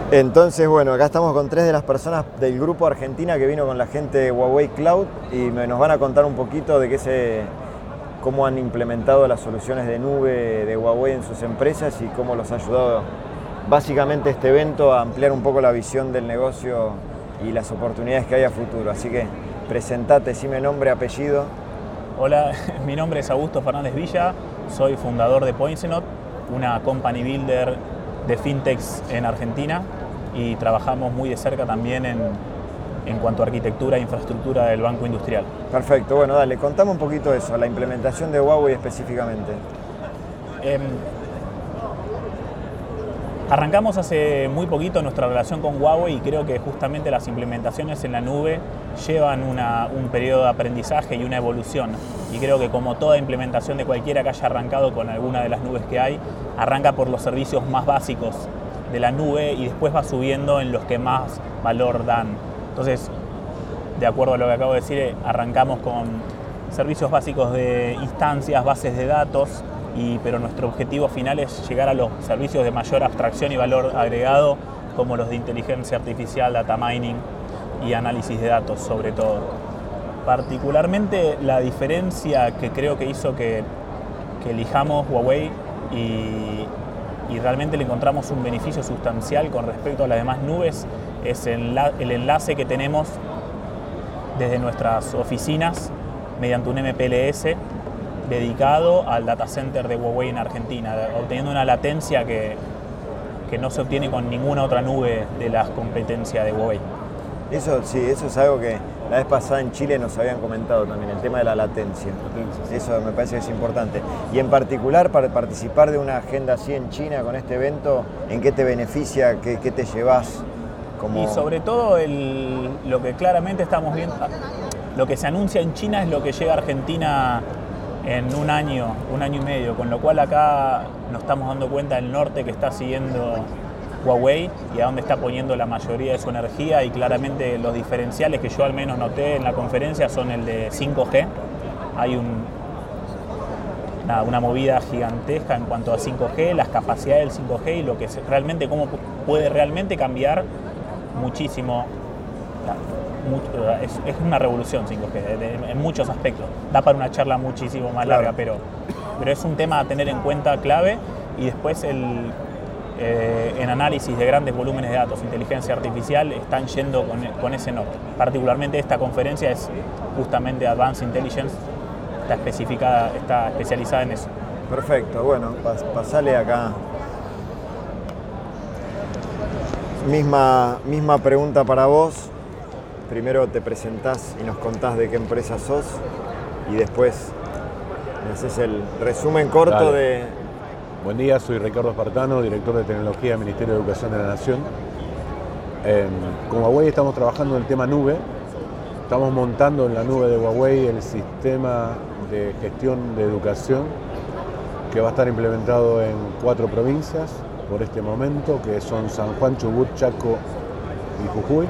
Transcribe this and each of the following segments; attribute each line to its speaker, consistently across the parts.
Speaker 1: Entonces, bueno, acá estamos con 3 de las personas del grupo Argentina que vino con la gente de Huawei Cloud y nos van a contar un poquito de cómo han implementado las soluciones de nube de Huawei en sus empresas y cómo los ha ayudado básicamente este evento a ampliar un poco la visión del negocio y las oportunidades que hay a futuro. Así que presentate, decime nombre, apellido.
Speaker 2: Hola, mi nombre es Augusto Fernández Villa, soy fundador de Poinsenot, una company builder de fintechs en Argentina, y trabajamos muy de cerca también en cuanto a arquitectura e infraestructura del Banco Industrial.
Speaker 1: Perfecto, bueno, dale, contame un poquito eso, la implementación de Huawei específicamente.
Speaker 2: Arrancamos hace muy poquito nuestra relación con Huawei y creo que justamente las implementaciones en la nube llevan un periodo de aprendizaje y una evolución. Y creo que como toda implementación de cualquiera que haya arrancado con alguna de las nubes que hay, arranca por los servicios más básicos de la nube y después va subiendo en los que más valor dan. Entonces, de acuerdo a lo que acabo de decir, arrancamos con servicios básicos de instancias, bases de datos, pero nuestro objetivo final es llegar a los servicios de mayor abstracción y valor agregado, como los de inteligencia artificial, data mining y análisis de datos sobre todo. Particularmente la diferencia que creo que hizo que elijamos Huawei y realmente le encontramos un beneficio sustancial con respecto a las demás nubes es el enlace que tenemos desde nuestras oficinas mediante un MPLS dedicado al data center de Huawei en Argentina, obteniendo una latencia que no se obtiene con ninguna otra nube de las competencias de Huawei.
Speaker 1: Eso sí, eso es algo que la vez pasada en Chile nos habían comentado también, el tema de la latencia. Eso me parece que es importante. Y en particular, para participar de una agenda así en China con este evento, ¿en qué te beneficia? ¿Qué te llevas?
Speaker 2: Y sobre todo lo que claramente estamos viendo, lo que se anuncia en China es lo que llega a Argentina en un año y medio, con lo cual acá nos estamos dando cuenta del norte que está siguiendo Huawei y a dónde está poniendo la mayoría de su energía, y claramente los diferenciales que yo al menos noté en la conferencia son el de 5G. Hay una movida gigantesca en cuanto a 5G, las capacidades del 5G y lo que realmente cómo puede realmente cambiar muchísimo. Es una revolución 5G en muchos aspectos. Da para una charla muchísimo más larga, pero es un tema a tener en cuenta clave. Y después en análisis de grandes volúmenes de datos, inteligencia artificial, están yendo con ese norte. Particularmente esta conferencia es justamente Advanced Intelligence, está especializada en eso.
Speaker 1: Perfecto, bueno, pasale acá. Misma pregunta para vos. Primero te presentás y nos contás de qué empresa sos y después me haces el resumen corto.
Speaker 3: Dale.
Speaker 1: de...
Speaker 3: Buen día, soy Ricardo Espartano, director de Tecnología del Ministerio de Educación de la Nación. Con Huawei estamos trabajando en el tema nube. Estamos montando en la nube de Huawei el sistema de gestión de educación que va a estar implementado en 4 provincias por este momento, que son San Juan, Chubut, Chaco y Jujuy.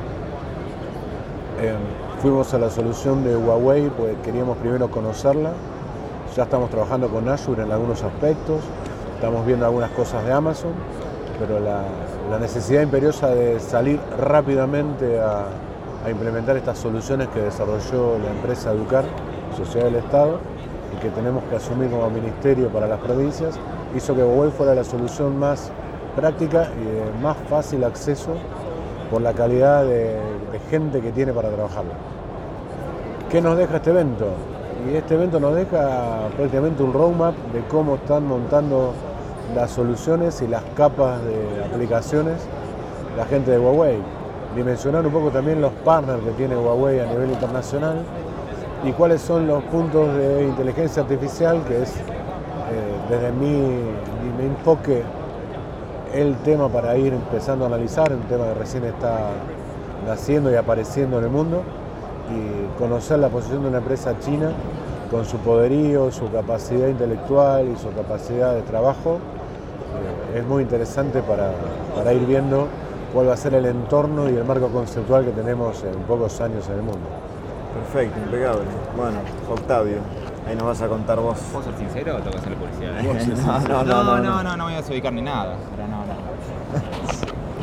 Speaker 3: Fuimos a la solución de Huawei, pues queríamos primero conocerla. Ya estamos trabajando con Azure en algunos aspectos, estamos viendo algunas cosas de Amazon, pero la necesidad imperiosa de salir rápidamente a implementar estas soluciones que desarrolló la empresa Educar, Sociedad del Estado, y que tenemos que asumir como ministerio para las provincias, hizo que Huawei fuera la solución más práctica y de más fácil acceso por la calidad de gente que tiene para trabajarlo. ¿Qué nos deja este evento? Y este evento nos deja prácticamente un roadmap de cómo están montando las soluciones y las capas de aplicaciones la gente de Huawei. Dimensionar un poco también los partners que tiene Huawei a nivel internacional y cuáles son los puntos de inteligencia artificial, que es desde mi enfoque el tema para ir empezando a analizar, un tema que recién está naciendo y apareciendo en el mundo, y conocer la posición de una empresa china con su poderío, su capacidad intelectual y su capacidad de trabajo. Es muy interesante para ir viendo cuál va a ser el entorno y el marco conceptual que tenemos en pocos años en el mundo.
Speaker 1: Perfecto, impecable. Bueno, Octavio, ahí nos vas a contar vos.
Speaker 4: ¿Puedo ser sincero o tengo que hacerle publicidad?
Speaker 1: No
Speaker 4: No voy a desubicar ni nada. Pero no.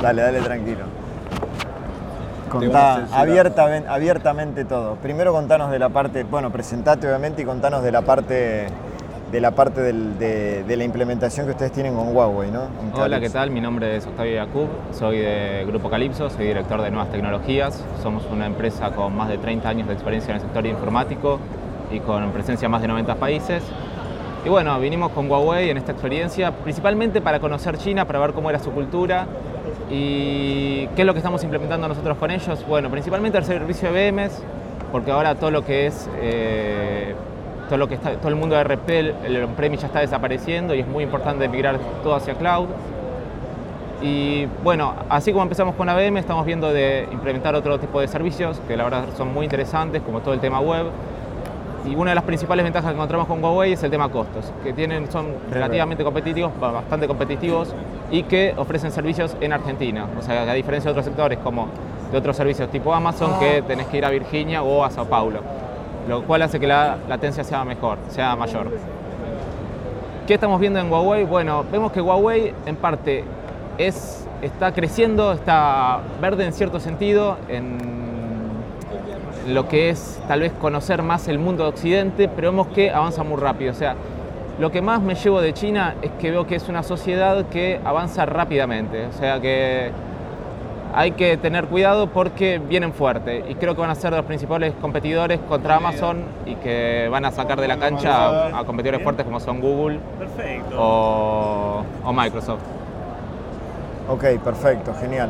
Speaker 1: Dale, tranquilo. Contá abiertamente todo. Primero contanos de la parte, bueno, presentate obviamente y contanos de la parte de la implementación que ustedes tienen con Huawei, ¿no?
Speaker 4: Hola, ¿qué tal? Mi nombre es Octavio Yacoub, soy de Grupo Calypso, soy director de nuevas tecnologías. Somos una empresa con más de 30 años de experiencia en el sector informático y con presencia en más de 90 países. Y bueno, vinimos con Huawei en esta experiencia, principalmente para conocer China, para ver cómo era su cultura y qué es lo que estamos implementando nosotros con ellos. Bueno, principalmente el servicio de VMs, porque ahora todo lo que es todo el mundo de RP, el on-premise ya está desapareciendo y es muy importante migrar todo hacia cloud. Y bueno, así como empezamos con AVM, estamos viendo de implementar otro tipo de servicios que la verdad son muy interesantes, como todo el tema web. Y una de las principales ventajas que encontramos con Huawei es el tema costos, que son relativamente competitivos, bastante competitivos, y que ofrecen servicios en Argentina. O sea, a diferencia de otros sectores como de otros servicios tipo Amazon, que tenés que ir a Virginia o a Sao Paulo, lo cual hace que la latencia sea mayor. ¿Qué estamos viendo en Huawei? Bueno, vemos que Huawei en parte está creciendo, está verde en cierto sentido, en lo que es tal vez conocer más el mundo de Occidente, pero vemos que avanza muy rápido. O sea, lo que más me llevo de China es que veo que es una sociedad que avanza rápidamente. O sea que hay que tener cuidado porque vienen fuerte y creo que van a ser los principales competidores contra Amazon y que van a sacar de la cancha a competidores fuertes como son Google o Microsoft. Ok,
Speaker 1: perfecto, genial.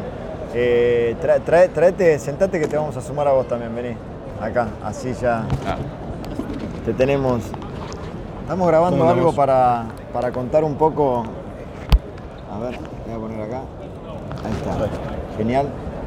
Speaker 1: Sentate que te vamos a sumar a vos también, vení. Acá, así ya te tenemos. Estamos grabando algo para contar un poco. A ver, voy a poner acá. Ahí está. Genial.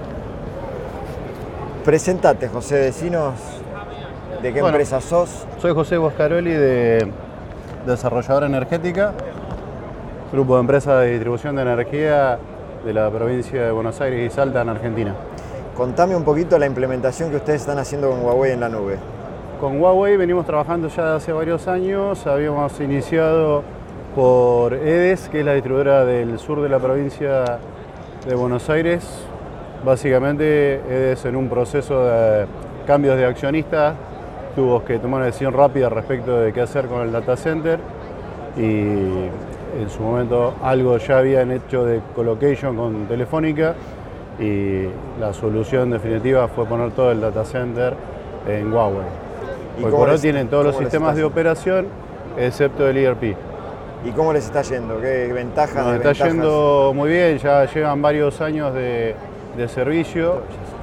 Speaker 1: Presentate, José, decinos de qué empresa sos.
Speaker 5: Soy José Boscaroli, de desarrolladora energética, grupo de empresas de distribución de energía de la provincia de Buenos Aires y Salta, en Argentina.
Speaker 1: Contame un poquito la implementación que ustedes están haciendo con Huawei en la nube.
Speaker 5: Con Huawei venimos trabajando ya hace varios años. Habíamos iniciado por EDES, que es la distribuidora del sur de la provincia de Buenos Aires. Básicamente EDES, en un proceso de cambios de accionistas, tuvo que tomar una decisión rápida respecto de qué hacer con el data center, y en su momento algo ya habían hecho de colocation con Telefónica, y la solución definitiva fue poner todo el data center en Huawei. Porque por hoy tienen todos los sistemas de operación excepto el ERP.
Speaker 1: ¿Y cómo les está yendo? ¿Qué ventajas?
Speaker 5: Nos está yendo muy bien, ya llevan varios años de servicio.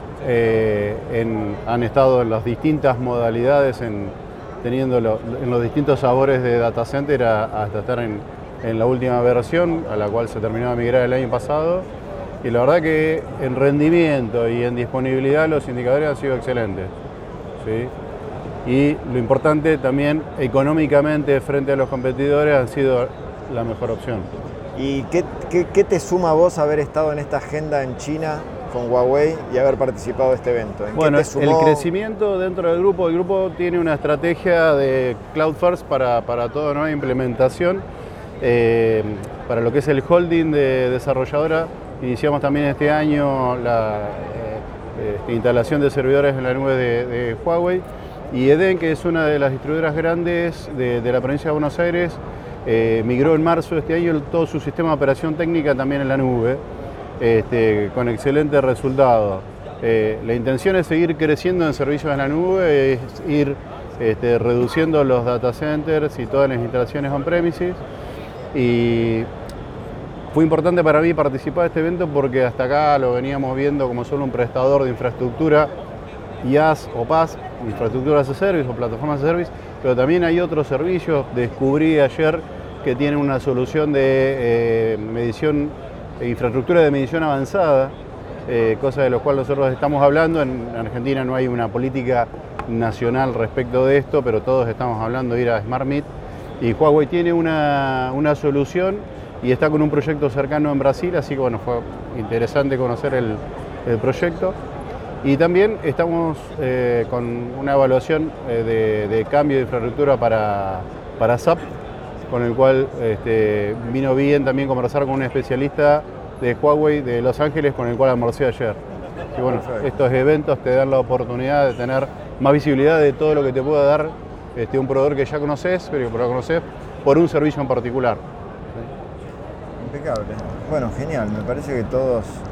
Speaker 5: Han estado en las distintas modalidades, teniendo en los distintos sabores de data center hasta estar en la última versión, a la cual se terminó de migrar el año pasado. Y la verdad que en rendimiento y en disponibilidad los indicadores han sido excelentes, ¿sí? Y lo importante también, económicamente frente a los competidores, han sido la mejor opción.
Speaker 1: ¿Y qué te suma a vos haber estado en esta agenda en China con Huawei y haber participado de este evento?
Speaker 5: Bueno, el crecimiento dentro del grupo. El grupo tiene una estrategia de Cloud First para toda nueva implementación. Para lo que es el holding de desarrolladora, iniciamos también este año la instalación de servidores en la nube de Huawei. Y EDEN, que es una de las distribuidoras grandes de la provincia de Buenos Aires, migró en marzo de este año todo su sistema de operación técnica también en la nube, con excelente resultado. La intención es seguir creciendo en servicios en la nube, es ir reduciendo los data centers y todas las instalaciones on-premises. Y fue importante para mí participar de este evento porque hasta acá lo veníamos viendo como solo un prestador de infraestructura, IaaS o PaaS, infraestructura as a service o plataforma as a service, pero también hay otros servicios. Descubrí ayer que tienen una solución de medición, infraestructura de medición avanzada, cosa de lo cual nosotros estamos hablando. En Argentina no hay una política nacional respecto de esto, pero todos estamos hablando de ir a SmartMeet, y Huawei tiene una solución y está con un proyecto cercano en Brasil, así que bueno, fue interesante conocer el proyecto. Y también estamos con una evaluación de cambio de infraestructura para SAP, con el cual vino bien también conversar con un especialista de Huawei de Los Ángeles con el cual almorcé ayer. Y bueno, estos eventos te dan la oportunidad de tener más visibilidad de todo lo que te pueda dar un proveedor que ya conoces, pero que lo conoces por un servicio en particular.
Speaker 1: Impecable. Bueno, genial. Me parece que todos